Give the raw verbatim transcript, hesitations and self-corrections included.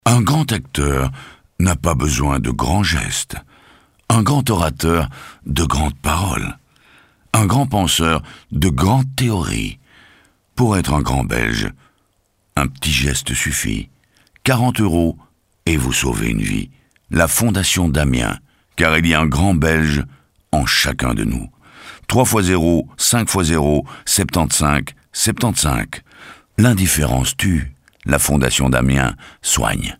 Un grand acteur n'a pas besoin de grands gestes, un grand orateur de grandes paroles, un grand penseur de grandes théories. Pour être un grand Belge, un petit geste suffit. quarante euros et vous sauvez une vie. La Fondation Damien, car il y a un grand Belge en chacun de nous. trois fois zéro, cinq fois zéro, soixante-quinze, soixante-quinze. L'indifférence tue. La Fondation Damien soigne.